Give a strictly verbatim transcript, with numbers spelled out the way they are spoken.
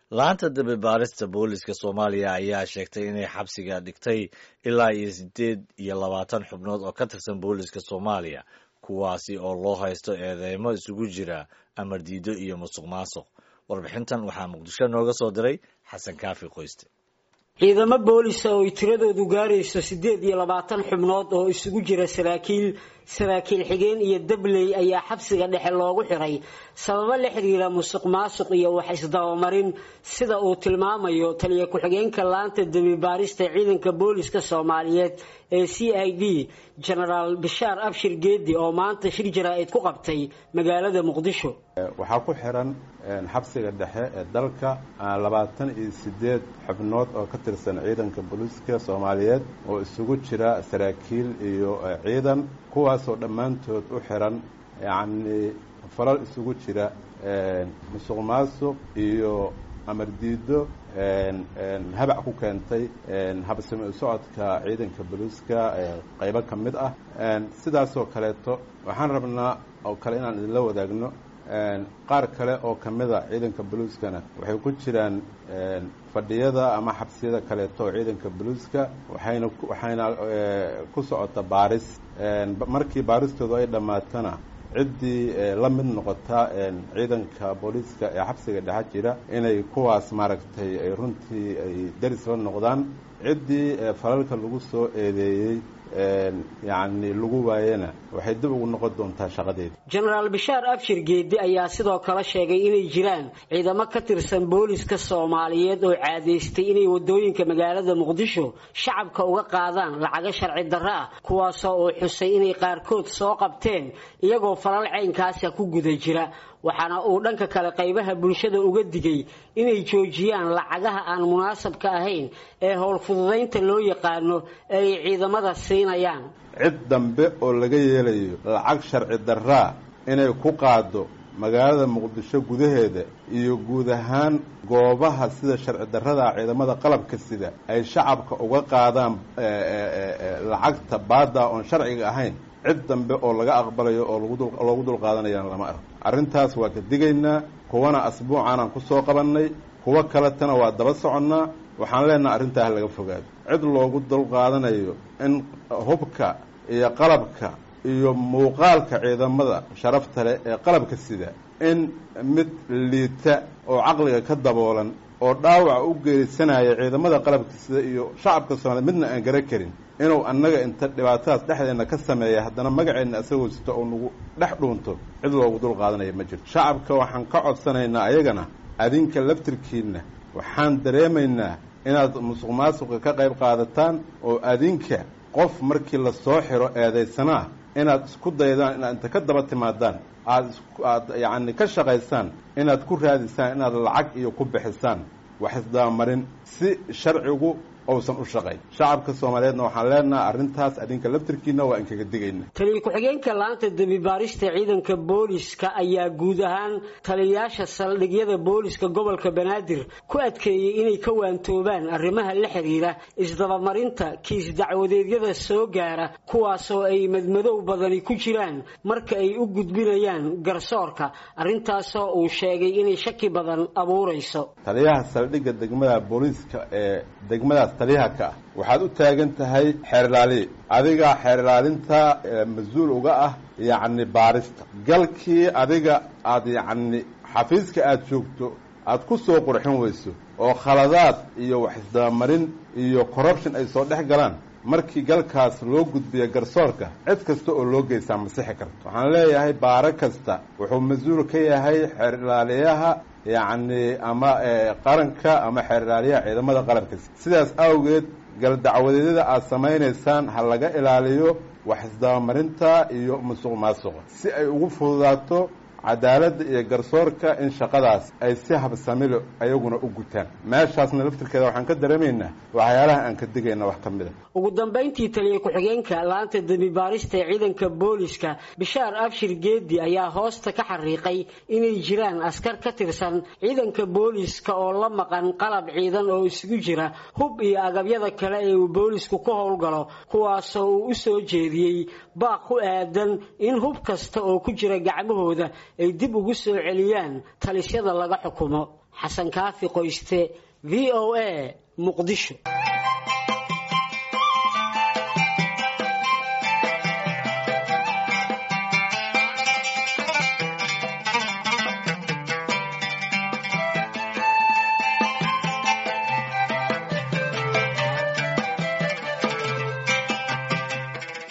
laanta dambe baarista booliska Soomaaliya ayaa sheegtay inay xabsiga dhigtay ilaa iyo sideed iyo labaatan xubnood oo ka tirsan booliska Soomaaliya kuwaasi oo loo haysto eedeymo isugu jira amar diido iyo musuqmaasuq. Warbixintan waxaa Muqdisho nooga soo diray Xasan Kaafi Qoyste. ciidamo boolis oo tiradoodu gaarayso sideed iyo labaatan xubnood oo isugu jira saraakiil saraakiil xigeen iyo dabley ayaa xabsiga dhexe loogu xiray sababo la xiriira musuqmaasuq iyo wax isdabamarin sida uu tilmaamayo taliye ku-xigeenka laanta dambi baarista ciidanka booliska Soomaaliyeed ee C I D General Bishaar Abshir Geedi oo maanta shir jaraa'id ku qabtay magaalada Muqdisho. waxaa ku xiran xabsiga dhexe ee dalka labaatan iyo sideed xubnood oo ka tirsan ciidanka booliska Soomaaliyeed oo isugu jira saraakiil iyo ciidan kuwaas oo dhammaantood u xiran yacni falal isugu jira musuqmaasuq iyo amar diido habac ku keentay habsami u socodka ciidanka booliska qaybo ka mid ah sidaas oo kaleeto waxaan rabnaa oo kale inaan idinla wadaagno qaar kale oo ka mid a ciidanka booliskana waxay ku jiraan fadhiyada ama xabsiyada kaleeto oo ciidanka booliska waxayna waxayna ku socota baaris markii baaristoodu ay dhammaatana ciddii la mid noqota ciidanka booliska ee xabsiga dhexe jira inay kuwaas maaragtay ay runtii ay daris la noqdaan ciddii falalka lagu soo eedeeyey yani lagu waayana waxay dib ugu noqon doontaa shaqadeeda. General Bishaar Abshir Geedi ayaa sidoo kale sheegay inay jiraan ciidamo ka tirsan booliska Soomaaliyeed oo caadeystay inay wadooyinka magaalada Muqdisho shacabka uga qaadaan lacag sharci darro ah kuwaas oo xusay inay qaarkood soo qabteen iyagoo falal caynkaas ku guda jira waxaana uu dhanka kale qaybaha bulshada uga digay inay joojiyaan lacagaha aan munaasabka ahayn ee howl fududeynta loo yaqaano ay ciidamada siinayaan cid dambe oo laga yeelayo lacag sharci darro inay ku qaado magaalada Muqdisho gudaheeda iyo guud ahaan goobaha sida sharci darrada ciidamada qalabka sida ay shacabka uga qaadaan lacagta baada oo sharciga ahayn cid dambe oo laga aqbalayo oo lagu dul loogu dul qaadanayaan lama arko arrintaas waa ka digaynaa kuwana asbuucan aan ku soo qabannay kuwa kale tan waa daba soconnaa waxaan leenahay arrintaa laga fogaado cid loogu dul qaadanayo in hubka iyo qalabka iyo muuqaalka ciidamada sharafta leh ee qalabka sida in mid liita oo caqliga ka daboolan oo dhaawac u geerisanaya ciidamada qalabka sida iyo shacabka Soomaaliyeed midna aan garan karin inuu annaga inta dhibaatadaas dhexdeena ka sameeyo haddana magaceena asagoo sito oo nagu dhex dhuunto cid loogu dul qaadanayo ma jirto shacabka waxaan ka codsanaynaa ayagana adinka laftirkiina waxaan dareemaynaa inaad musuqmaasuqa ka qayb qaadataan oo adinka qof markii la soo xiro eedeysanaa inaad isku daydaan inaad inta ka daba timaadaan aad aad yacni ka shaqaysaan inaad ku raadisaan inaad lacag iyo ku bixisaan wax isdabamarin si sharcigu uusan u shaqay shacabka Soomaaliyeedna waxaan leenahay arrintaas adinka laftirkiina waa in kaga digayna. Taliye ku-xigeenka laanta dambi baarista ciidanka booliska ayaa guud ahaan taliyayaasha saldhigyada booliska gobolka Banaadir ku adkeeyay inay ka waantoobaan arrimaha la xiriira isdabamarinta kiis dacwadeedyada soo gaara kuwaas oo ay madmadow badani ku jiraan marka ay u gudbinayaan garsoorka arrintaas oo uu sheegay inay shaki badan abuurayso. Taliyaha saldhigga degmada booliska ee degmada taliyaha ka waxaad u taagan tahay xeer ilaali adiga xeer ilaalinta mas'uul uga ah yacni baarista galkii adiga aad yacni xafiiska aad joogto aad ku soo qurxin weyso oo khaladaad iyo wax isdabamarin iyo corruption ay soo dhex galaan markii galkaas loo gudbiyo garsoorka cid kasta oo loo geysaa masixi karto waxaan leeyahay baara kasta wuxuu mas'uul ka yahay xeer ilaaliyaha yacni ama qaranka ama xeer ilaaliyaha ciidamada qalabka sidaas awgeed gal dacwadeedyada aad samaynaysaan ha laga ilaaliyo wax isdabamarinta iyo musuqmaasuqa si ay ugu fududaato cadaaladda iyo garsoorka in shaqadaas ay si habsamilo ayaguna u gutaan meeshaasna laftirkeeda waxaan ka dareemaynaa waxyaalaha aan ka digayna wax ka mid ah. ugu dambeyntii taliye ku-xigeenka laanta dambi baarista ciidanka booliska Bishaar Abshir Geedi ayaa hoosta ka xariiqay inay jiraan askar ka tirsan ciidanka booliska oo la maqan qalab ciidan oo isugu jira hub iyo agabyada kale ee uu boolisku ku howlgalo kuwaas oo uu u soo jeediyay baaq ku aadan in hub kasta oo ku jira gacmahooda ay dib ugu soo celiyaan talisyada laga xukumo. xasan kaafi qoyste v o a muqdisho.